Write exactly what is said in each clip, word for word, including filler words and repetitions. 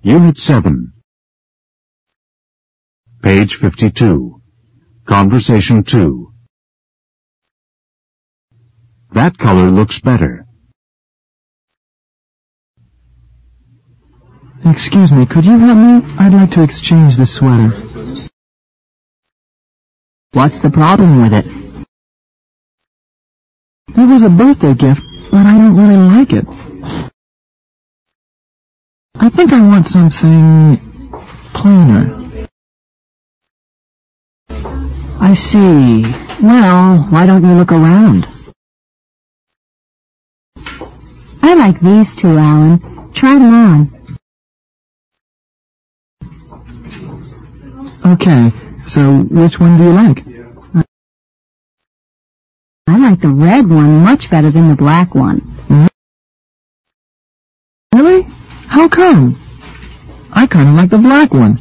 Unit seven. Page fifty-two. Conversation two. That color looks better. Excuse me, could you help me? I'd like to exchange this sweater. What's the problem with it? It was a birthday gift, but I don't really like it. I think I want something plainer. I see. Well, why don't you look around? I like these two, Alan. Try them on. Okay, so which one do you like? I like the red one much better than the black one. Really? How come? I kind of like the black one.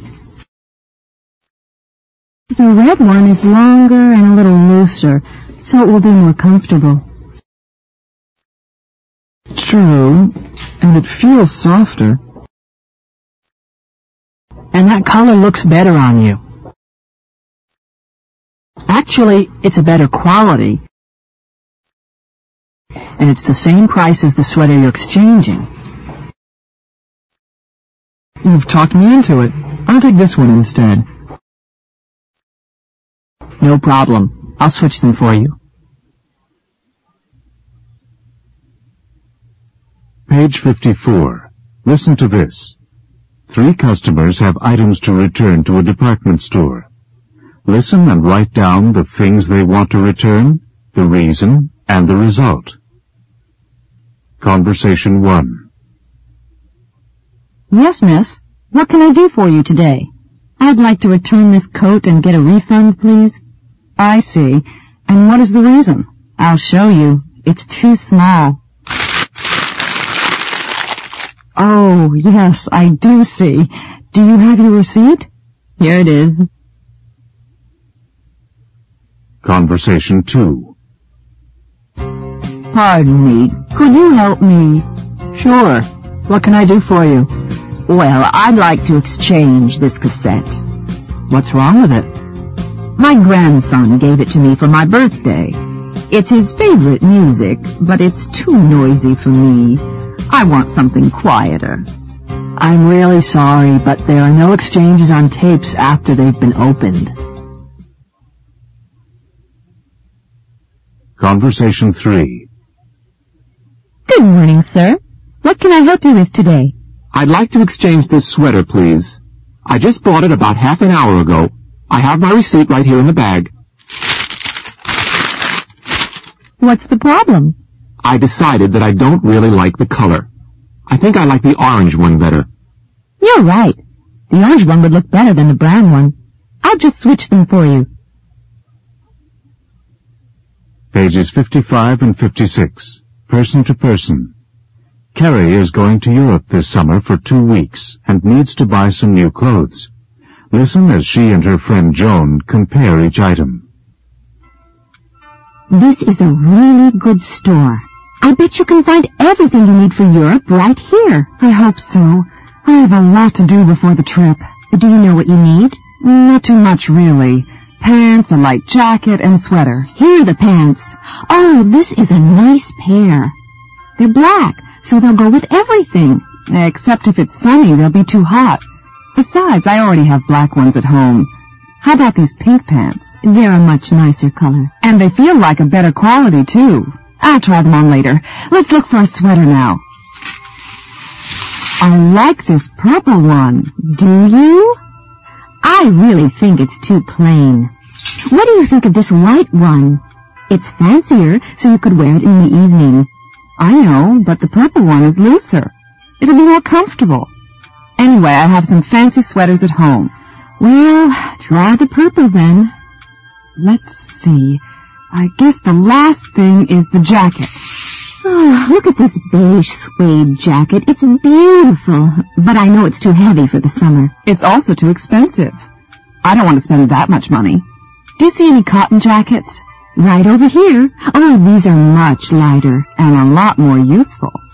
The red one is longer and a little looser, so it will be more comfortable. True, and it feels softer. And that color looks better on you. Actually, it's a better quality. And it's the same price as the sweater you're exchanging. You've talked me into it. I'll take this one instead. No problem. I'll switch them for you. Page fifty-four. Listen to this. Three customers have items to return to a department store. Listen and write down the things they want to return, the reason, and the result. Conversation one. Yes, miss. What can I do for you today? I'd like to return this coat and get a refund, please. I see. And what is the reason? I'll show you. It's too small. Oh, yes, I do see. Do you have your receipt? Here it is. Conversation two. Pardon me. Could you help me? Sure. What can I do for you? Well, I'd like to exchange this cassette. What's wrong with it? My grandson gave it to me for my birthday. It's his favorite music, but it's too noisy for me. I want something quieter. I'm really sorry, but there are no exchanges on tapes after they've been opened. Conversation three. Good morning, sir. What can I help you with today? I'd like to exchange this sweater, please. I just bought it about half an hour ago. I have my receipt right here in the bag. What's the problem? I decided that I don't really like the color. I think I like the orange one better. You're right. The orange one would look better than the brown one. I'll just switch them for you. Pages fifty-five and fifty-six. Person to person. Carrie is going to Europe this summer for two weeks and needs to buy some new clothes. Listen as she and her friend Joan compare each item. This is a really good store. I bet you can find everything you need for Europe right here. I hope so. I have a lot to do before the trip. Do you know what you need? Not too much, really. Pants, a light jacket, and sweater. Here are the pants. Oh, this is a nice pair. They're black, so they'll go with everything. Except if it's sunny, they'll be too hot. Besides, I already have black ones at home. How about these pink pants? They're a much nicer color. And they feel like a better quality, too. I'll try them on later. Let's look for a sweater now. I like this purple one. Do you? I really think it's too plain. What do you think of this white one? It's fancier, so you could wear it in the evening. I know, but the purple one is looser. It'll be more comfortable. Anyway, I have some fancy sweaters at home. Well, try the purple then. Let's see. I guess the last thing is the jacket. Oh, look at this beige suede jacket. It's beautiful, but I know it's too heavy for the summer. It's also too expensive. I don't want to spend that much money. Do you see any cotton jackets? Right over here. Oh, these are much lighter and a lot more useful.